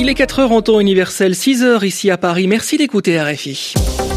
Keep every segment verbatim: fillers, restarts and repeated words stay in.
les quatre heures en temps universel, six heures ici à Paris. Merci d'écouter R F I.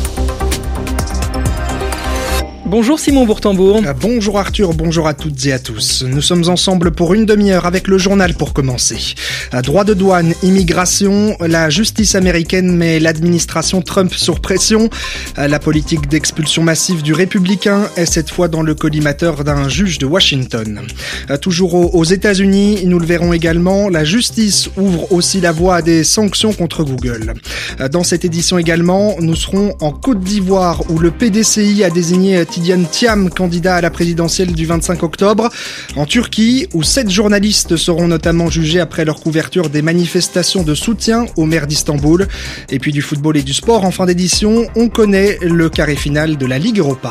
Bonjour Simon Bourtambour. Bonjour Arthur, bonjour à toutes et à tous. Nous sommes ensemble pour une demi-heure avec le journal pour commencer. Droit de douane, immigration, la justice américaine met l'administration Trump sur pression. La politique d'expulsion massive du républicain est cette fois dans le collimateur d'un juge de Washington. Toujours aux États-Unis, nous le verrons également, la justice ouvre aussi la voie à des sanctions contre Google. Dans cette édition également, nous serons en Côte d'Ivoire où le P D C I a désigné Tidiane Thiam, candidat à la présidentielle du vingt-cinq octobre. En Turquie, où sept journalistes seront notamment jugés après leur couverture des manifestations de soutien au maire d'Istanbul. Et puis du football et du sport en fin d'édition, on connaît le carré final de la Ligue Europa.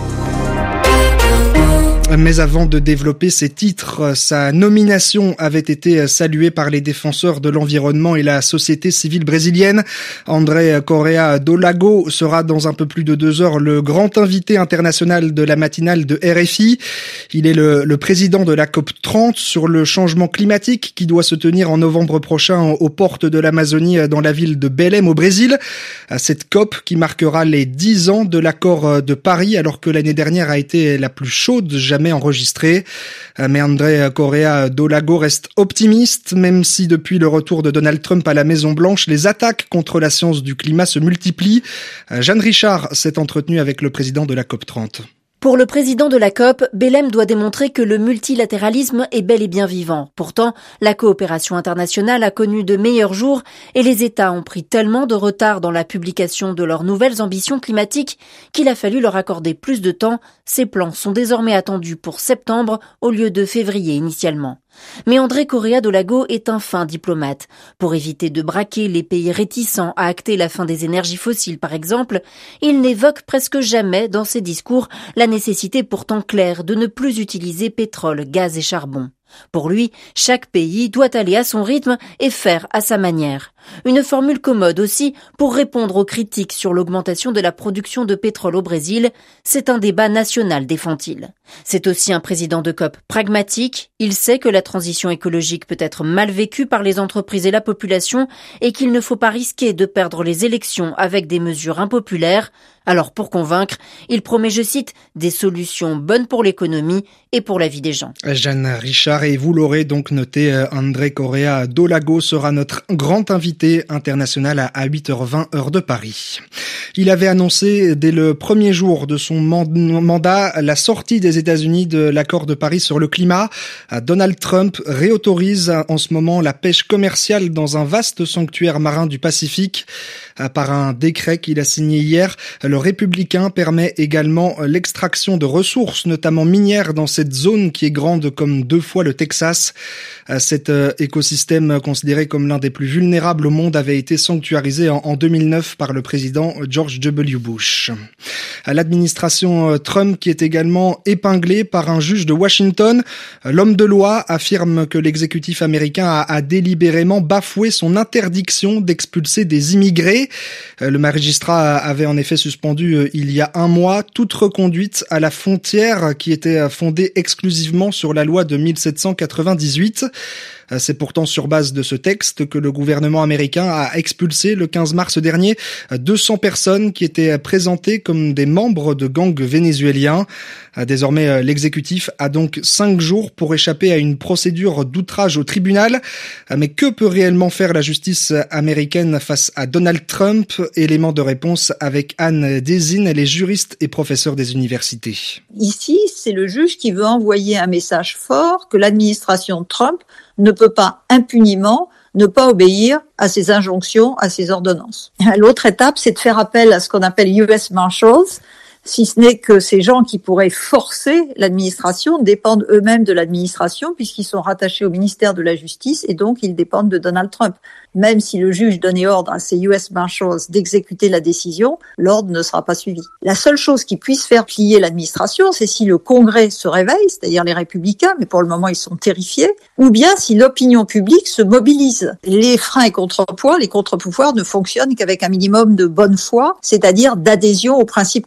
Mais avant de développer ses titres, sa nomination avait été saluée par les défenseurs de l'environnement et la société civile brésilienne. André Correa do Lago sera dans un peu plus de deux heures le grand invité international de la matinale de R F I. Il est le, le président de la COP trente sur le changement climatique qui doit se tenir en novembre prochain aux portes de l'Amazonie dans la ville de Belém au Brésil. Cette COP qui marquera les dix ans de l'accord de Paris alors que l'année dernière a été la plus chaude jamais enregistré. Mais André Correa do Lago reste optimiste, même si depuis le retour de Donald Trump à la Maison-Blanche, les attaques contre la science du climat se multiplient. Jeanne Richard s'est entretenue avec le président de la COP trente. Pour le président de la COP, Belém doit démontrer que le multilatéralisme est bel et bien vivant. Pourtant, la coopération internationale a connu de meilleurs jours et les États ont pris tellement de retard dans la publication de leurs nouvelles ambitions climatiques qu'il a fallu leur accorder plus de temps. Ces plans sont désormais attendus pour septembre au lieu de février initialement. Mais André Correa do Lago est un fin diplomate. Pour éviter de braquer les pays réticents à acter la fin des énergies fossiles, par exemple, il n'évoque presque jamais dans ses discours la nécessité pourtant claire de ne plus utiliser pétrole, gaz et charbon. Pour lui, chaque pays doit aller à son rythme et faire à sa manière. Une formule commode aussi pour répondre aux critiques sur l'augmentation de la production de pétrole au Brésil. C'est un débat national, défend-il. C'est aussi un président de COP pragmatique. Il sait que la transition écologique peut être mal vécue par les entreprises et la population et qu'il ne faut pas risquer de perdre les élections avec des mesures impopulaires. Alors pour convaincre, il promet, je cite, des solutions bonnes pour l'économie et pour la vie des gens. Jeanne Richard, et vous l'aurez donc noté, André Correa do Lago sera notre grand invité international à huit heures vingt heure de Paris. Il avait annoncé dès le premier jour de son mandat la sortie des États-Unis de l'accord de Paris sur le climat. Donald Trump réautorise en ce moment la pêche commerciale dans un vaste sanctuaire marin du Pacifique. Par un décret qu'il a signé hier, le républicain permet également l'extraction de ressources, notamment minières, dans cette zone qui est grande comme deux fois le Texas. Cet écosystème considéré comme l'un des plus vulnérables au monde avait été sanctuarisé en deux mille neuf par le président George W. Bush. L'administration Trump qui est également épinglée par un juge de Washington. L'homme de loi affirme que l'exécutif américain a, a délibérément bafoué son interdiction d'expulser des immigrés. Le magistrat avait en effet suspendu il y a un mois toute reconduite à la frontière qui était fondée exclusivement sur la loi de mille sept cent quatre-vingt-dix-huit. C'est pourtant sur base de ce texte que le gouvernement américain a expulsé le quinze mars dernier deux cents personnes qui étaient présentées comme des membres de gangs vénézuéliens. Désormais, l'exécutif a donc cinq jours pour échapper à une procédure d'outrage au tribunal. Mais que peut réellement faire la justice américaine face à Donald Trump? Élément de réponse avec Anne Dézine, elle est juriste et professeure des universités. Ici, c'est le juge qui veut envoyer un message fort que l'administration Trump ne peut pas impuniment ne pas obéir à ses injonctions, à ses ordonnances. L'autre étape, c'est de faire appel à ce qu'on appelle U S Marshals, si ce n'est que ces gens qui pourraient forcer l'administration dépendent eux-mêmes de l'administration puisqu'ils sont rattachés au ministère de la Justice et donc ils dépendent de Donald Trump. Même si le juge donnait ordre à ces U S Marshals d'exécuter la décision, l'ordre ne sera pas suivi. La seule chose qui puisse faire plier l'administration, c'est si le Congrès se réveille, c'est-à-dire les républicains, mais pour le moment ils sont terrifiés, ou bien si l'opinion publique se mobilise. Les freins et contrepoids, les contre-pouvoirs ne fonctionnent qu'avec un minimum de bonne foi, c'est-à-dire d'adhésion aux principes constitutionnels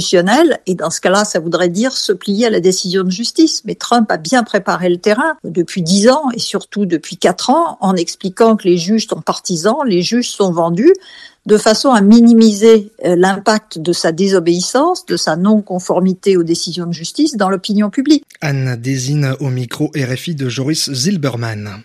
constitutionnel, et dans ce cas-là, ça voudrait dire se plier à la décision de justice. Mais Trump a bien préparé le terrain depuis dix ans, et surtout depuis quatre ans, en expliquant que les juges sont partisans, les juges sont vendus, de façon à minimiser l'impact de sa désobéissance, de sa non-conformité aux décisions de justice dans l'opinion publique. Anne Désine au micro R F I de Joris Zilberman.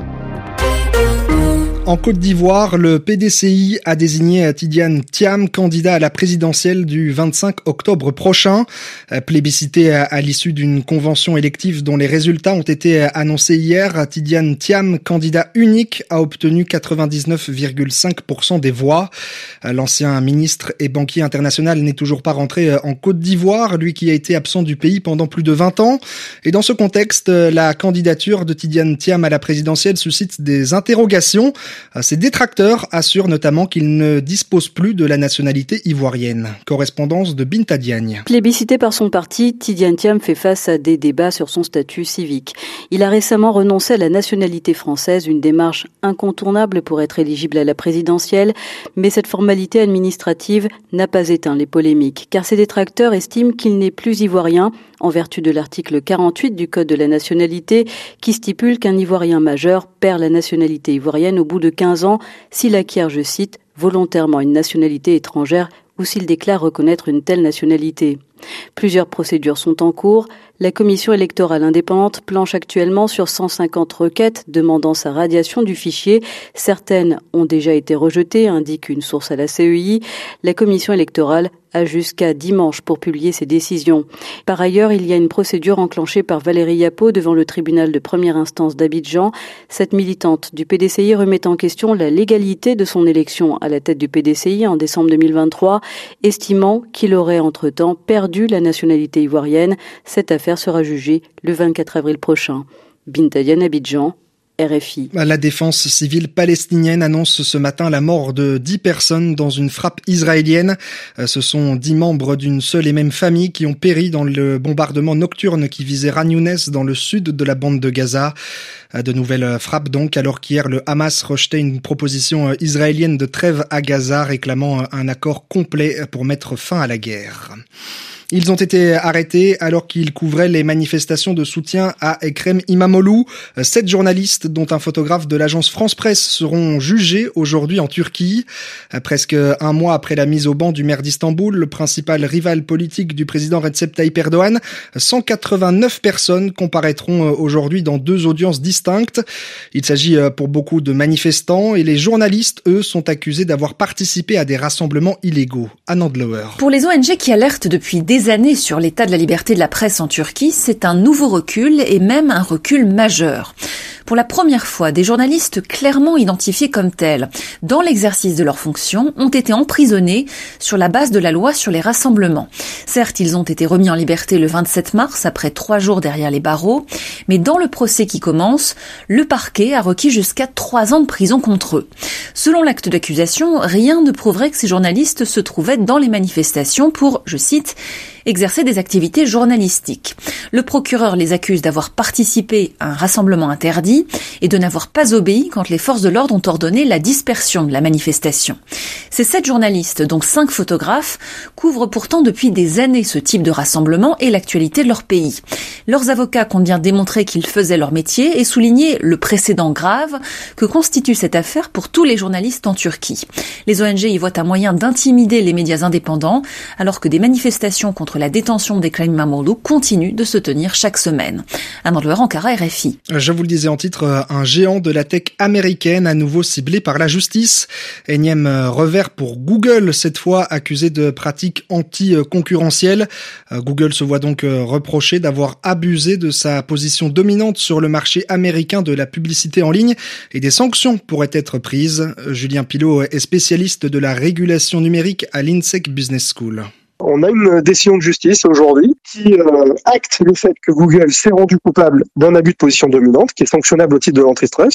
En Côte d'Ivoire, le P D C I a désigné Tidiane Thiam candidat à la présidentielle du vingt-cinq octobre prochain. Plébiscité à l'issue d'une convention élective dont les résultats ont été annoncés hier, Tidiane Thiam, candidat unique, a obtenu quatre-vingt-dix-neuf virgule cinq pour cent des voix. L'ancien ministre et banquier international n'est toujours pas rentré en Côte d'Ivoire, lui qui a été absent du pays pendant plus de vingt ans. Et dans ce contexte, la candidature de Tidiane Thiam à la présidentielle suscite des interrogations. Ses détracteurs assurent notamment qu'il ne dispose plus de la nationalité ivoirienne. Correspondance de Binta Diagne. Plébiscité par son parti, Tidiane Thiam fait face à des débats sur son statut civique. Il a récemment renoncé à la nationalité française, une démarche incontournable pour être éligible à la présidentielle, mais cette formalité administrative n'a pas éteint les polémiques, car ses détracteurs estiment qu'il n'est plus ivoirien, en vertu de l'article quarante-huit du Code de la nationalité, qui stipule qu'un Ivoirien majeur perd la nationalité ivoirienne au bout de quinze ans s'il acquiert, je cite, volontairement une nationalité étrangère ou s'il déclare reconnaître une telle nationalité. Plusieurs procédures sont en cours. La commission électorale indépendante planche actuellement sur cent cinquante requêtes demandant sa radiation du fichier. Certaines ont déjà été rejetées, indique une source à la C E I. La commission électorale a jusqu'à dimanche pour publier ses décisions. Par ailleurs, il y a une procédure enclenchée par Valérie Yapo devant le tribunal de première instance d'Abidjan. Cette militante du P D C I remet en question la légalité de son élection à la tête du P D C I en décembre deux mille vingt-trois, estimant qu'il aurait entre-temps perdu la nationalité ivoirienne. Cette affaire sera jugée le vingt-quatre avril prochain. Binta Diagne, Abidjan, R F I. La défense civile palestinienne annonce ce matin la mort de dix personnes dans une frappe israélienne. Ce sont dix membres d'une seule et même famille qui ont péri dans le bombardement nocturne qui visait Khan Younes dans le sud de la bande de Gaza. De nouvelles frappes donc, alors qu'hier le Hamas rejetait une proposition israélienne de trêve à Gaza réclamant un accord complet pour mettre fin à la guerre. Ils ont été arrêtés alors qu'ils couvraient les manifestations de soutien à Ekrem İmamoğlu. Sept journalistes, dont un photographe de l'agence France Presse, seront jugés aujourd'hui en Turquie. Presque un mois après la mise au ban du maire d'Istanbul, le principal rival politique du président Recep Tayyip Erdogan, cent quatre-vingt-neuf personnes comparaîtront aujourd'hui dans deux audiences distinctes. Il s'agit pour beaucoup de manifestants et les journalistes, eux, sont accusés d'avoir participé à des rassemblements illégaux. Anne Andlauer. Pour les O N G qui alertent depuis des années sur l'état de la liberté de la presse en Turquie, c'est un nouveau recul et même un recul majeur. Pour la première fois, des journalistes clairement identifiés comme tels, dans l'exercice de leurs fonctions, ont été emprisonnés sur la base de la loi sur les rassemblements. Certes, ils ont été remis en liberté le vingt-sept mars, après trois jours derrière les barreaux, mais dans le procès qui commence, le parquet a requis jusqu'à trois ans de prison contre eux. Selon l'acte d'accusation, rien ne prouverait que ces journalistes se trouvaient dans les manifestations pour, je cite, exercer des activités journalistiques. Le procureur les accuse d'avoir participé à un rassemblement interdit et de n'avoir pas obéi quand les forces de l'ordre ont ordonné la dispersion de la manifestation. Ces sept journalistes, dont cinq photographes, couvrent pourtant depuis des années ce type de rassemblement et l'actualité de leur pays. Leurs avocats comptent bien démontrer qu'ils faisaient leur métier et souligner le précédent grave que constitue cette affaire pour tous les journalistes en Turquie. Les O N G y voient un moyen d'intimider les médias indépendants, alors que des manifestations contre la détention d'Ekrem İmamoğlu continue de se tenir chaque semaine. Anne Andlauer, Ankara, R F I. Je vous le disais en titre, un géant de la tech américaine à nouveau ciblé par la justice. Énième revers pour Google, cette fois accusé de pratiques anti-concurrentielles. Google se voit donc reprocher d'avoir abusé de sa position dominante sur le marché américain de la publicité en ligne et des sanctions pourraient être prises. Julien Pilot est spécialiste de la régulation numérique à l'INSEC Business School. On a une décision de justice aujourd'hui qui euh, acte le fait que Google s'est rendu coupable d'un abus de position dominante qui est sanctionnable au titre de l'antitrust.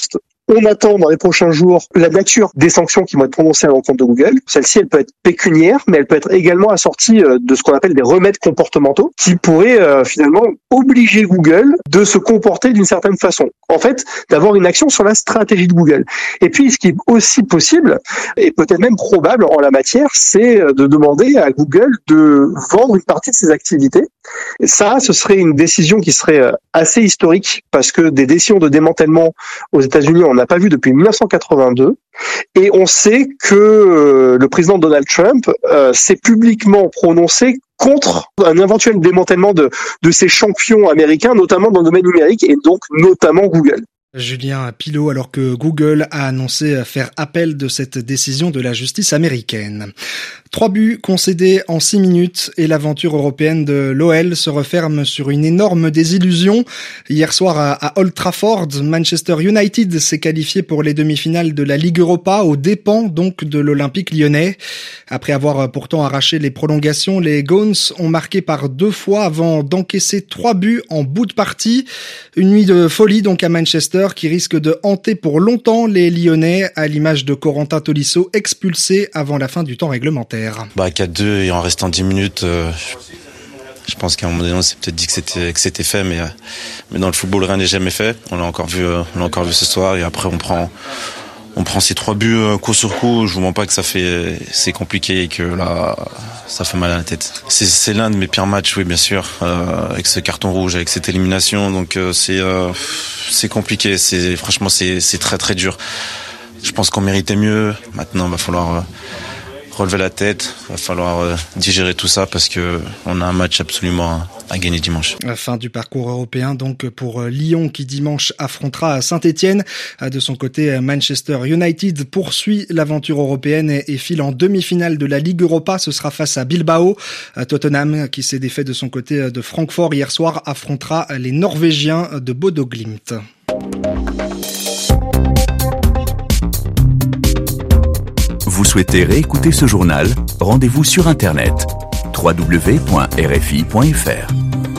On attend dans les prochains jours la nature des sanctions qui vont être prononcées à l'encontre de Google. Celle-ci, elle peut être pécuniaire, mais elle peut être également assortie de ce qu'on appelle des remèdes comportementaux qui pourraient euh, finalement obliger Google de se comporter d'une certaine façon. En fait, d'avoir une action sur la stratégie de Google. Et puis, ce qui est aussi possible, et peut-être même probable en la matière, c'est de demander à Google de vendre une partie de ses activités. Et ça, ce serait une décision qui serait assez historique parce que des décisions de démantèlement aux États-Unis, on n'a pas vu depuis dix-neuf cent quatre-vingt-deux. Et on sait que le président Donald Trump euh, s'est publiquement prononcé contre un éventuel démantèlement de, de ces champions américains, notamment dans le domaine numérique et donc notamment Google. Julien Pilot, alors que Google a annoncé faire appel de cette décision de la justice américaine. Trois buts concédés en six minutes et l'aventure européenne de l'O L se referme sur une énorme désillusion. Hier soir à Old Trafford, Manchester United s'est qualifié pour les demi-finales de la Ligue Europa aux dépens donc de l'Olympique lyonnais. Après avoir pourtant arraché les prolongations, les Guns ont marqué par deux fois avant d'encaisser trois buts en bout de partie. Une nuit de folie donc à Manchester qui risque de hanter pour longtemps les Lyonnais à l'image de Corentin Tolisso expulsé avant la fin du temps réglementaire. Bah quatre deux et en restant dix minutes, euh, je, je pense qu'à un moment donné on s'est peut-être dit que c'était que c'était fait, mais euh, mais dans le football rien n'est jamais fait. On l'a encore vu, euh, on l'a encore vu ce soir et après on prend on prend ces trois buts euh, coup sur coup. Je vous mens pas que ça fait c'est compliqué et que là ça fait mal à la tête. C'est c'est l'un de mes pires matchs, oui bien sûr, euh, avec ce carton rouge, avec cette élimination. Donc euh, c'est euh, c'est compliqué. C'est franchement c'est c'est très très dur. Je pense qu'on méritait mieux. Maintenant, il va falloir euh, relever la tête, il va falloir euh, digérer tout ça parce que on a un match absolument à, à gagner dimanche. La fin du parcours européen donc pour Lyon qui dimanche affrontera Saint-Etienne. De son côté, Manchester United poursuit l'aventure européenne et, et file en demi-finale de la Ligue Europa. Ce sera face à Bilbao. Tottenham, qui s'est défait de son côté de Francfort hier soir, affrontera les Norvégiens de Bodo Glimt. Vous souhaitez réécouter ce journal ? Rendez-vous sur Internet w w w point r f i point f r.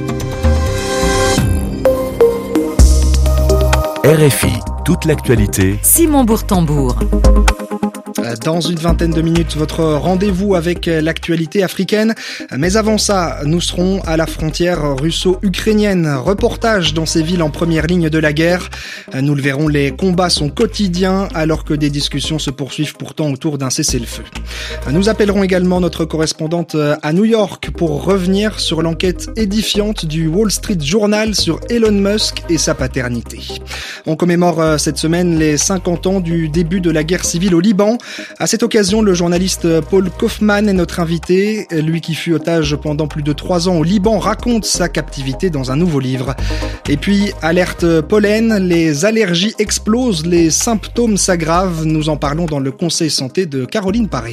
R F I, toute l'actualité. Simon Bourtambour. Dans une vingtaine de minutes, votre rendez-vous avec l'actualité africaine. Mais avant ça, nous serons à la frontière russo-ukrainienne. Reportage dans ces villes en première ligne de la guerre. Nous le verrons, les combats sont quotidiens alors que des discussions se poursuivent pourtant autour d'un cessez-le-feu. Nous appellerons également notre correspondante à New York pour revenir sur l'enquête édifiante du Wall Street Journal sur Elon Musk et sa paternité. On commémore cette semaine les cinquante ans du début de la guerre civile au Liban. À cette occasion, le journaliste Paul Kaufman est notre invité. Lui qui fut otage pendant plus de trois ans au Liban raconte sa captivité dans un nouveau livre. Et puis, alerte pollen, les allergies explosent, les symptômes s'aggravent. Nous en parlons dans le Conseil Santé de Caroline Paré.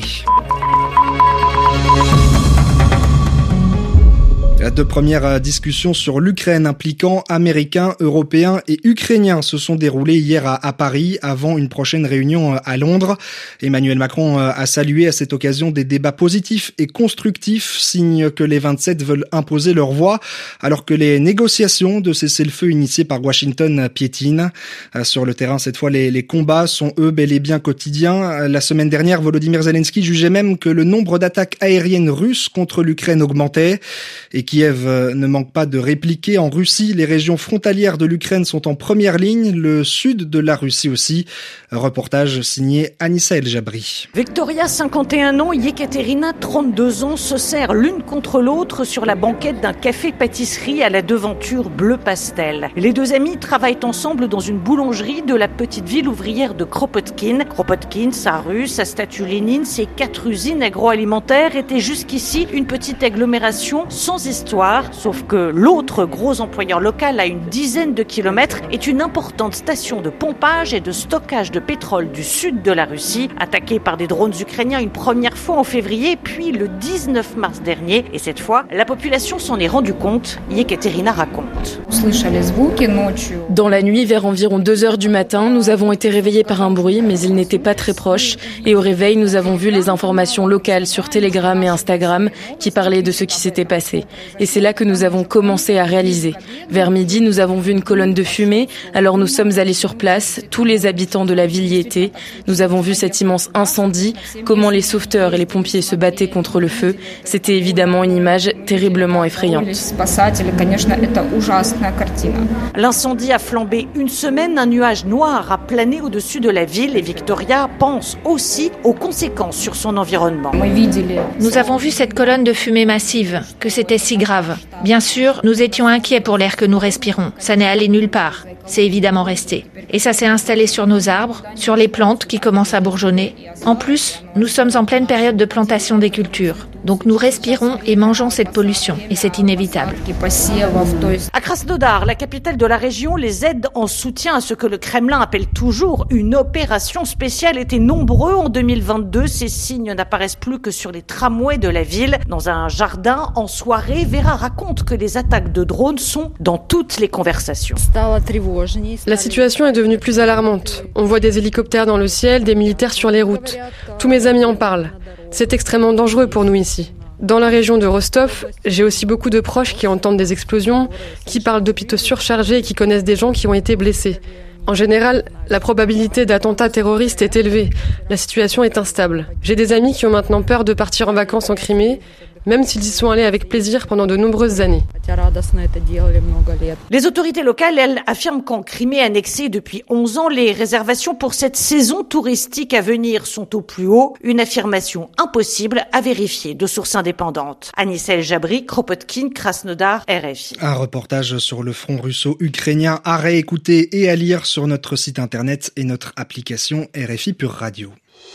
De premières discussions sur l'Ukraine impliquant Américains, Européens et Ukrainiens se sont déroulées hier à, à Paris avant une prochaine réunion à Londres. Emmanuel Macron a salué à cette occasion des débats positifs et constructifs, signe que les vingt-sept veulent imposer leur voix, alors que les négociations de cessez-le-feu initiées par Washington piétinent. Sur le terrain, cette fois, les, les combats sont eux bel et bien quotidiens. La semaine dernière, Volodymyr Zelensky jugeait même que le nombre d'attaques aériennes russes contre l'Ukraine augmentait et qui Kiev ne manque pas de répliquer. En Russie, les régions frontalières de l'Ukraine sont en première ligne, le sud de la Russie aussi. Reportage signé Anissa El Jabri. Victoria, cinquante et un ans, Yekaterina, trente-deux ans, se serrent l'une contre l'autre sur la banquette d'un café-pâtisserie à la devanture bleu pastel. Les deux amies travaillent ensemble dans une boulangerie de la petite ville ouvrière de Kropotkin. Kropotkin, sa rue, sa statue Lénine, ses quatre usines agroalimentaires étaient jusqu'ici une petite agglomération sans histoire. Sauf que l'autre gros employeur local à une dizaine de kilomètres est une importante station de pompage et de stockage de pétrole du sud de la Russie, attaquée par des drones ukrainiens une première fois en février, puis le dix-neuf mars dernier. Et cette fois, la population s'en est rendue compte. Yekaterina raconte. Dans la nuit, vers environ deux heures du matin, nous avons été réveillés par un bruit, mais il n'était pas très proche. Et au réveil, nous avons vu les informations locales sur Telegram et Instagram qui parlaient de ce qui s'était passé. Et c'est là que nous avons commencé à réaliser. Vers midi, nous avons vu une colonne de fumée. Alors nous sommes allés sur place. Tous les habitants de la ville y étaient. Nous avons vu cet immense incendie, comment les sauveteurs et les pompiers se battaient contre le feu. C'était évidemment une image terriblement effrayante. L'incendie a flambé une semaine, un nuage noir a plané au-dessus de la ville et Victoria pense aussi aux conséquences sur son environnement. Nous avons vu cette colonne de fumée massive, que c'était si grave. Bien sûr, nous étions inquiets pour l'air que nous respirons. Ça n'est allé nulle part. C'est évidemment resté. Et ça s'est installé sur nos arbres, sur les plantes qui commencent à bourgeonner. En plus, nous sommes en pleine période de plantation des cultures. Donc nous respirons et mangeons cette pollution. Et c'est inévitable. À Krasnodar, la capitale de la région, les aides en soutien à ce que le Kremlin appelle toujours une opération spéciale étaient nombreux en deux mille vingt-deux. Ces signes n'apparaissent plus que sur les tramways de la ville. Dans un jardin, en soirée, Vera raconte que les attaques de drones sont dans toutes les conversations. La situation est devenue plus alarmante. On voit des hélicoptères dans le ciel, des militaires sur les routes. Tous mes amis en parlent. C'est extrêmement dangereux pour nous ici. Dans la région de Rostov, j'ai aussi beaucoup de proches qui entendent des explosions, qui parlent d'hôpitaux surchargés et qui connaissent des gens qui ont été blessés. En général, la probabilité d'attentats terroristes est élevée. La situation est instable. J'ai des amis qui ont maintenant peur de partir en vacances en Crimée, même s'ils y sont allés avec plaisir pendant de nombreuses années. Les autorités locales, elles, affirment qu'en Crimée annexée depuis onze ans, les réservations pour cette saison touristique à venir sont au plus haut. Une affirmation impossible à vérifier de sources indépendantes. Anissel Jabri, Kropotkin, Krasnodar, R F I. Un reportage sur le front russo-ukrainien à réécouter et à lire sur notre site internet et notre application R F I Pure Radio.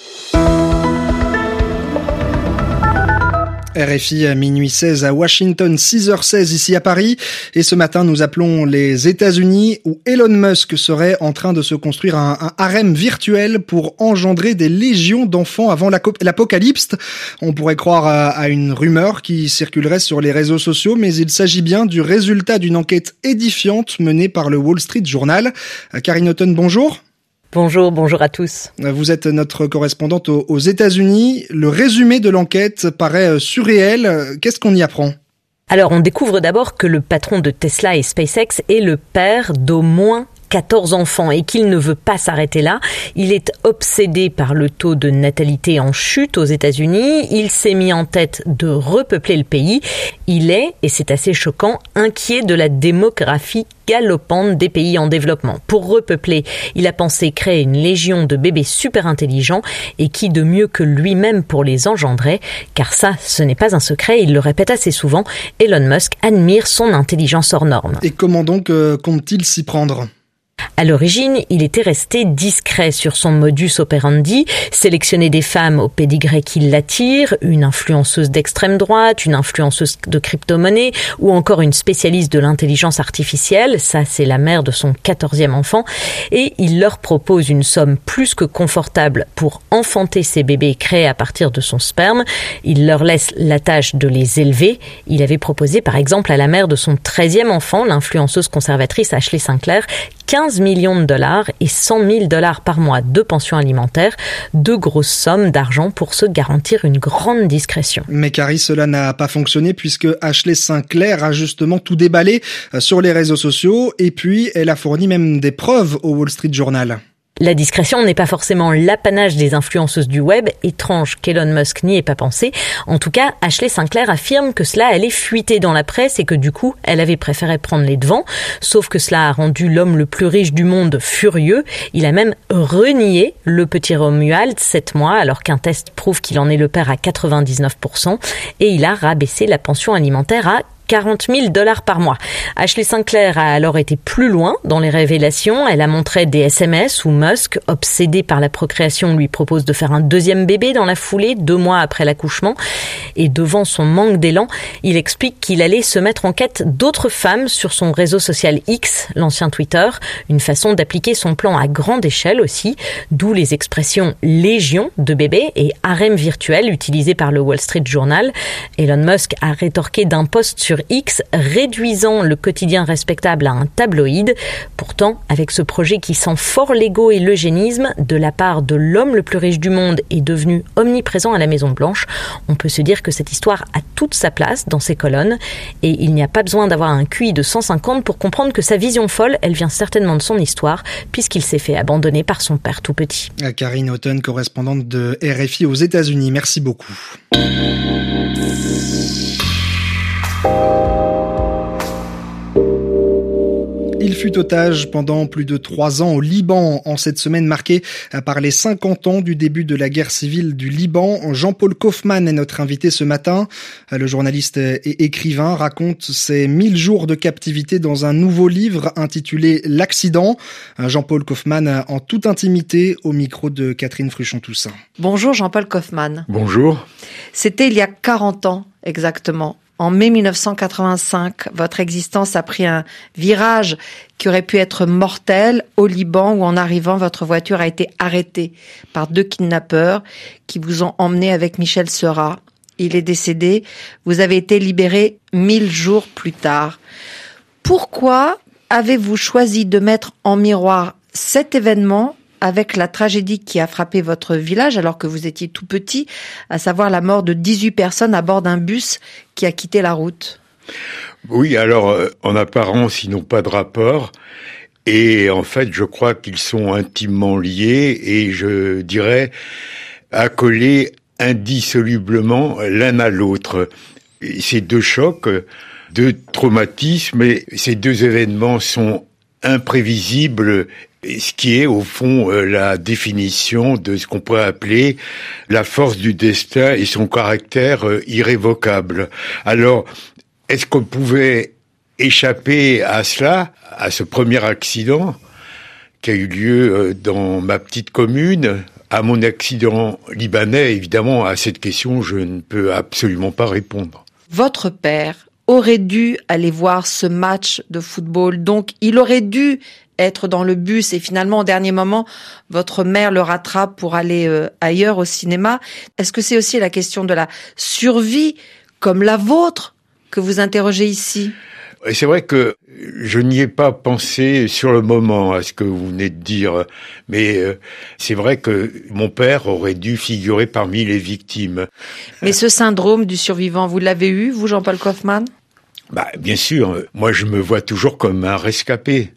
R F I à minuit seize à Washington, six heures seize ici à Paris. Et ce matin, nous appelons les États-Unis où Elon Musk serait en train de se construire un, un harem virtuel pour engendrer des légions d'enfants avant l'apocalypse. On pourrait croire à, à une rumeur qui circulerait sur les réseaux sociaux, mais il s'agit bien du résultat d'une enquête édifiante menée par le Wall Street Journal. Karine Houghton, bonjour. Bonjour, bonjour à tous. Vous êtes notre correspondante aux États-Unis. Le résumé de l'enquête paraît surréel. Qu'est-ce qu'on y apprend ? Alors, on découvre d'abord que le patron de Tesla et SpaceX est le père d'au moins quatorze enfants et qu'il ne veut pas s'arrêter là. Il est obsédé par le taux de natalité en chute aux États-Unis. Il s'est mis en tête de repeupler le pays. Il est, et c'est assez choquant, inquiet de la démographie galopante des pays en développement. Pour repeupler, il a pensé créer une légion de bébés super intelligents et qui de mieux que lui-même pour les engendrer, car ça, ce n'est pas un secret, il le répète assez souvent, Elon Musk admire son intelligence hors norme. Et comment donc euh, compte-t-il s'y prendre ? À l'origine, il était resté discret sur son modus operandi, sélectionner des femmes au pédigré qui l'attirent, une influenceuse d'extrême droite, une influenceuse de crypto-monnaie ou encore une spécialiste de l'intelligence artificielle, ça c'est la mère de son quatorzième enfant, et il leur propose une somme plus que confortable pour enfanter ces bébés créés à partir de son sperme. Il leur laisse la tâche de les élever. Il avait proposé par exemple à la mère de son treizième enfant, l'influenceuse conservatrice Ashley Sinclair, quinze millions de dollars et cent mille dollars par mois de pension alimentaire, deux grosses sommes d'argent pour se garantir une grande discrétion. Mais Carrie, cela n'a pas fonctionné puisque Ashley Sinclair a justement tout déballé sur les réseaux sociaux et puis elle a fourni même des preuves au Wall Street Journal. La discrétion n'est pas forcément l'apanage des influenceuses du web, étrange qu'Elon Musk n'y ait pas pensé. En tout cas, Ashley Sinclair affirme que cela allait fuiter dans la presse et que du coup, elle avait préféré prendre les devants. Sauf que cela a rendu l'homme le plus riche du monde furieux. Il a même renié le petit Romuald, sept mois, alors qu'un test prouve qu'il en est le père à quatre-vingt-dix-neuf pour cent. Et il a rabaissé la pension alimentaire à quarante mille dollars par mois. Ashley Sinclair a alors été plus loin dans les révélations. Elle a montré des S M S où Musk, obsédé par la procréation, lui propose de faire un deuxième bébé dans la foulée, deux mois après l'accouchement. Et devant son manque d'élan, il explique qu'il allait se mettre en quête d'autres femmes sur son réseau social X, l'ancien Twitter, une façon d'appliquer son plan à grande échelle aussi, d'où les expressions légion de bébés et harem virtuel utilisées par le Wall Street Journal. Elon Musk a rétorqué d'un post sur X, réduisant le quotidien respectable à un tabloïd. Pourtant, avec ce projet qui sent fort l'ego et l'eugénisme, de la part de l'homme le plus riche du monde est devenu omniprésent à la Maison-Blanche, on peut se dire que cette histoire a toute sa place dans ces colonnes. Et il n'y a pas besoin d'avoir un Q I de cent cinquante pour comprendre que sa vision folle, elle vient certainement de son histoire, puisqu'il s'est fait abandonner par son père tout petit. Karine Houghton, correspondante de R F I aux États-Unis. Merci beaucoup. Il fut otage pendant plus de trois ans au Liban. En cette semaine marquée par les cinquante ans du début de la guerre civile du Liban, Jean-Paul Kaufmann est notre invité ce matin. Le journaliste et écrivain raconte ses mille jours de captivité dans un nouveau livre intitulé L'accident. Jean-Paul Kaufmann en toute intimité au micro de Catherine Fruchon-Toussaint. Bonjour Jean-Paul Kaufmann. Bonjour. C'était il y a quarante ans exactement. En mai mille neuf cent quatre-vingt-cinq, votre existence a pris un virage qui aurait pu être mortel au Liban où en arrivant, votre voiture a été arrêtée par deux kidnappeurs qui vous ont emmené avec Michel Seurat. Il est décédé. Vous avez été libéré mille jours plus tard. Pourquoi avez-vous choisi de mettre en miroir cet événement avec la tragédie qui a frappé votre village alors que vous étiez tout petit, à savoir la mort de dix-huit personnes à bord d'un bus qui a quitté la route? Oui, alors, en apparence, ils n'ont pas de rapport. Et en fait, je crois qu'ils sont intimement liés et je dirais accolés indissolublement l'un à l'autre. Ces deux chocs, deux traumatismes, et ces deux événements sont imprévisibles, ce qui est au fond la définition de ce qu'on pourrait appeler la force du destin et son caractère irrévocable. Alors, est-ce qu'on pouvait échapper à cela, à ce premier accident qui a eu lieu dans ma petite commune, à mon accident libanais? Évidemment, à cette question, je ne peux absolument pas répondre. Votre père aurait dû aller voir ce match de football, donc il aurait dû être dans le bus et finalement au dernier moment votre mère le rattrape pour aller euh, ailleurs au cinéma. Est-ce que c'est aussi la question de la survie comme la vôtre que vous interrogez ici? C'est vrai que je n'y ai pas pensé sur le moment à ce que vous venez de dire, mais euh, c'est vrai que mon père aurait dû figurer parmi les victimes. Mais ce syndrome du survivant, vous l'avez eu, vous, Jean-Paul Kaufmann? Bah, bien sûr, moi je me vois toujours comme un rescapé.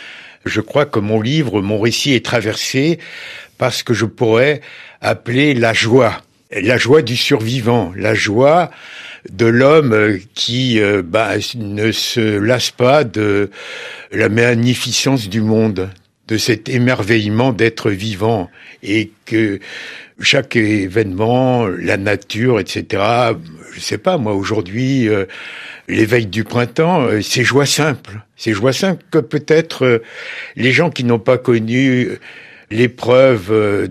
Je crois que mon livre, mon récit est traversé par ce que je pourrais appeler la joie. La joie du survivant, la joie de l'homme qui euh, bah, ne se lasse pas de la magnificence du monde, de cet émerveillement d'être vivant, et que chaque événement, la nature, et cetera, je sais pas, moi aujourd'hui, euh, l'éveil du printemps, euh, c'est joie simple. C'est joie simple que peut-être euh, les gens qui n'ont pas connu l'épreuve euh,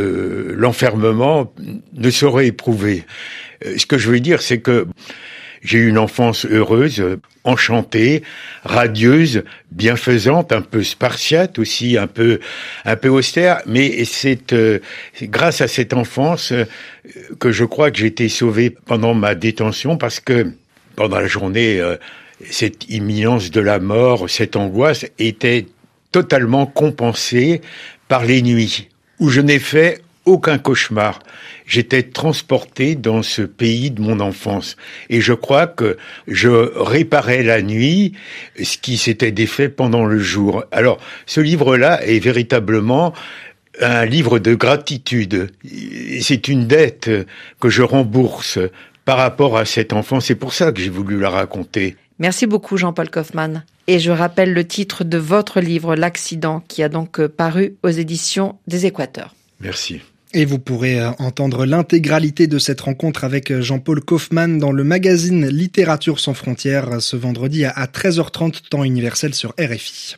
de l'enfermement ne sauraient éprouver. Euh, ce que je veux dire, c'est que j'ai eu une enfance heureuse, enchantée, radieuse, bienfaisante, un peu spartiate aussi, un peu un peu austère, mais c'est euh, grâce à cette enfance euh, que je crois que j'ai été sauvé pendant ma détention, parce que pendant la journée, euh, cette imminence de la mort, cette angoisse était totalement compensée par les nuits, où je n'ai fait aucun cauchemar. J'étais transporté dans ce pays de mon enfance. Et je crois que je réparais la nuit ce qui s'était défait pendant le jour. Alors, ce livre-là est véritablement un livre de gratitude. C'est une dette que je rembourse par rapport à cet enfant. C'est pour ça que j'ai voulu la raconter. Merci beaucoup, Jean-Paul Kaufmann. Et je rappelle le titre de votre livre, L'accident, qui a donc paru aux éditions des Équateurs. Merci. Et vous pourrez entendre l'intégralité de cette rencontre avec Jean-Paul Kaufmann dans le magazine Littérature sans frontières ce vendredi à treize heures trente, temps universel sur R F I.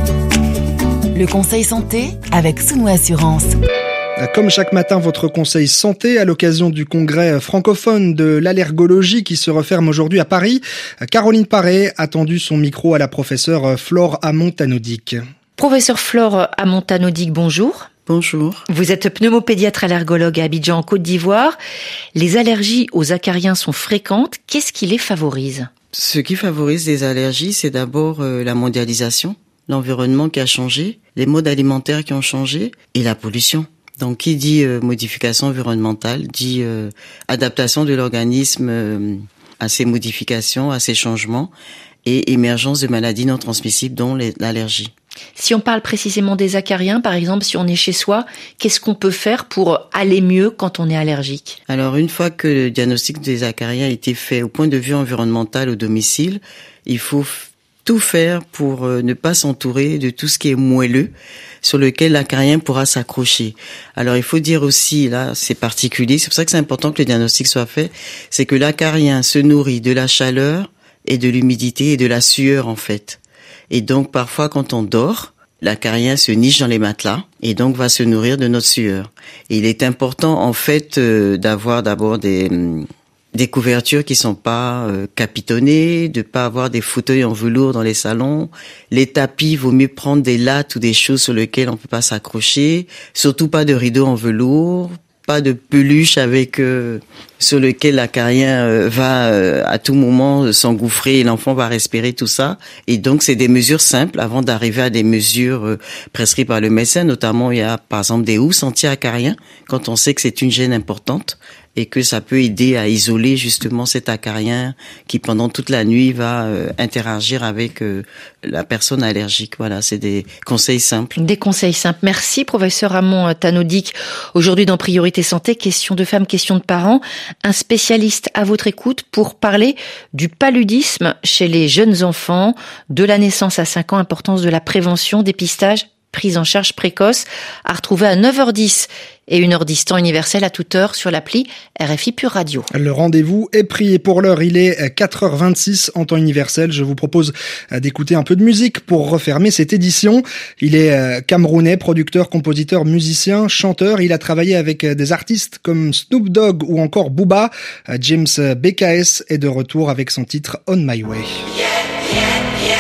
Le conseil santé avec Souno Assurance. Comme chaque matin, votre conseil santé à l'occasion du congrès francophone de l'allergologie qui se referme aujourd'hui à Paris. Caroline Paré a tendu son micro à la professeure Flore Amont-Tanodic. Professeur Flore Amont-Tanodic, bonjour. Bonjour. Vous êtes pneumopédiatre allergologue à Abidjan, en Côte d'Ivoire. Les allergies aux acariens sont fréquentes. Qu'est-ce qui les favorise ? Ce qui favorise les allergies, c'est d'abord euh, la mondialisation, l'environnement qui a changé, les modes alimentaires qui ont changé et la pollution. Donc, qui dit euh, modification environnementale, dit euh, adaptation de l'organisme euh, à ces modifications, à ces changements et émergence de maladies non transmissibles, dont les, l'allergie. Si on parle précisément des acariens, par exemple, si on est chez soi, qu'est-ce qu'on peut faire pour aller mieux quand on est allergique? Alors, une fois que le diagnostic des acariens a été fait au point de vue environnemental au domicile, il faut f- tout faire pour euh, ne pas s'entourer de tout ce qui est moelleux sur lequel l'acarien pourra s'accrocher. Alors, il faut dire aussi, là, c'est particulier, c'est pour ça que c'est important que le diagnostic soit fait, c'est que l'acarien se nourrit de la chaleur et de l'humidité et de la sueur, en fait. Et donc, parfois, quand on dort, l'acarien se niche dans les matelas et donc va se nourrir de notre sueur. Et il est important, en fait, euh, d'avoir d'abord des, des couvertures qui sont pas euh, capitonnées, de pas avoir des fauteuils en velours dans les salons. Les tapis, vaut mieux prendre des lattes ou des choses sur lesquelles on peut pas s'accrocher. Surtout pas de rideaux en velours. Pas de peluche avec euh, sur lequel l'acarien euh, va euh, à tout moment euh, s'engouffrer et l'enfant va respirer tout ça. Et donc c'est des mesures simples avant d'arriver à des mesures euh, prescrites par le médecin. Notamment il y a par exemple des housses anti-acariens quand on sait que c'est une gêne importante et que ça peut aider à isoler justement cet acarien qui pendant toute la nuit va euh, interagir avec euh, la personne allergique. Voilà, c'est des conseils simples. Des conseils simples. Merci professeur Ramon Tanodik. Aujourd'hui dans Priorité Santé, question de femmes, question de parents, un spécialiste à votre écoute pour parler du paludisme chez les jeunes enfants, de la naissance à cinq ans, importance de la prévention, dépistage, prise en charge précoce, à retrouver à neuf heures dix et une heure dix temps universel à toute heure sur l'appli R F I Pure Radio. Le rendez-vous est pris et pour l'heure, il est quatre heures vingt-six en temps universel. Je vous propose d'écouter un peu de musique pour refermer cette édition. Il est camerounais, producteur, compositeur, musicien, chanteur. Il a travaillé avec des artistes comme Snoop Dogg ou encore Booba. James B K S est de retour avec son titre On My Way. Yeah, yeah, yeah.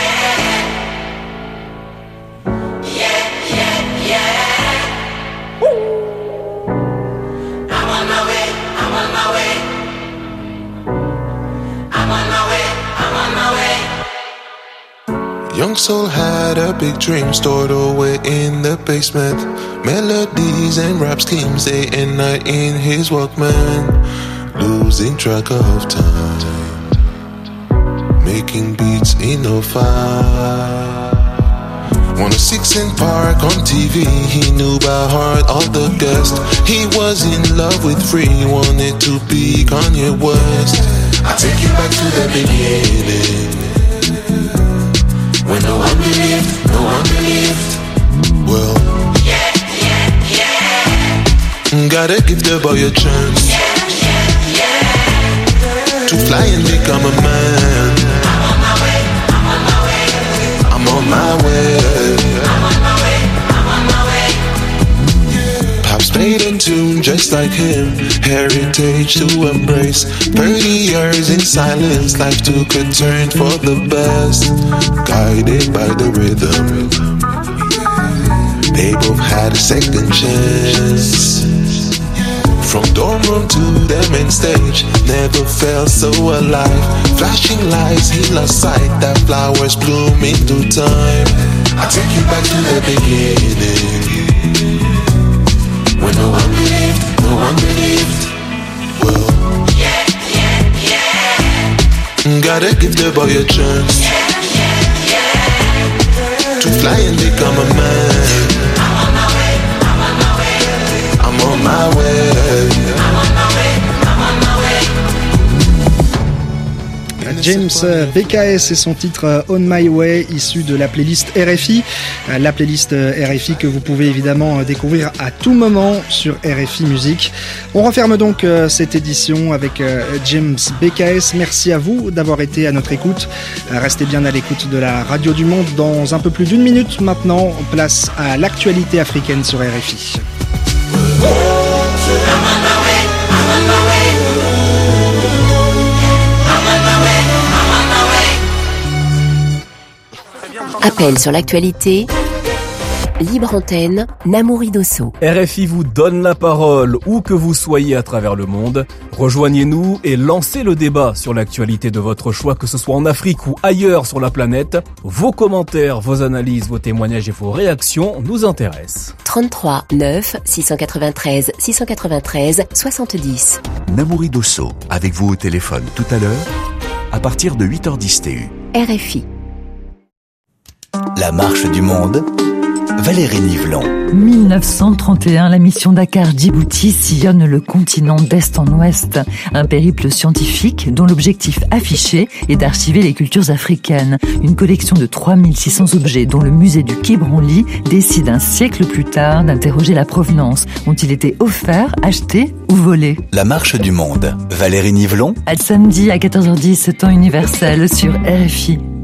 Young soul had a big dream stored away in the basement. Melodies and rap schemes day and night in his Walkman. Losing track of time, making beats in oh five. one oh six in Park on T V, he knew by heart all the guests. He was in love with Free, wanted to be Kanye West. I take you back to the beginning, when no one believed, no one believed. Well, yeah, yeah, yeah. Gotta give the boy a chance, yeah, yeah, yeah. To fly and become a man. I'm on my way, I'm on my way. I'm on my way, I'm on my way, I'm on my way. Pops played in tune just like him, heritage to embrace. Thirty years in silence, life took a turn for the best. Guided by the rhythm, they both had a second chance. From dorm room to the main stage, never felt so alive. Flashing lights, he lost sight that flowers bloom into time. I take you back to the beginning, when no one believed, no one believed. Well, yeah, yeah, yeah. Gotta give the boy a chance, yeah, yeah, yeah. To fly and become a man. I'm on my way, I'm on my way. I'm on my way, I'm on my way, I'm on my way. James B K S et son titre On My Way, issu de la playlist R F I. La playlist R F I que vous pouvez évidemment découvrir à tout moment sur R F I Musique. On referme donc cette édition avec James B K S. Merci à vous d'avoir été à notre écoute. Restez bien à l'écoute de la Radio du Monde. Dans un peu plus d'une minute maintenant, place à l'actualité africaine sur R F I. Appel sur l'actualité, Libre antenne, Namouri Dosso. R F I vous donne la parole, où que vous soyez à travers le monde. Rejoignez-nous et lancez le débat sur l'actualité de votre choix, que ce soit en Afrique ou ailleurs sur la planète. Vos commentaires, vos analyses, vos témoignages et vos réactions nous intéressent. trente-trois neuf six cent quatre-vingt-treize six cent quatre-vingt-treize soixante-dix. Namouri Dosso, avec vous au téléphone tout à l'heure, à partir de huit heures dix T U. R F I. La marche du monde, Valérie Nivelon. mille neuf cent trente et un, la mission Dakar-Djibouti sillonne le continent d'est en ouest. Un périple scientifique dont l'objectif affiché est d'archiver les cultures africaines. Une collection de trois mille six cents objets dont le musée du Quai Branly décide un siècle plus tard d'interroger la provenance. Ont-ils été offerts, achetés ou volés? La marche du monde, Valérie Nivelon. À samedi à quatorze heures dix, temps universel sur R F I.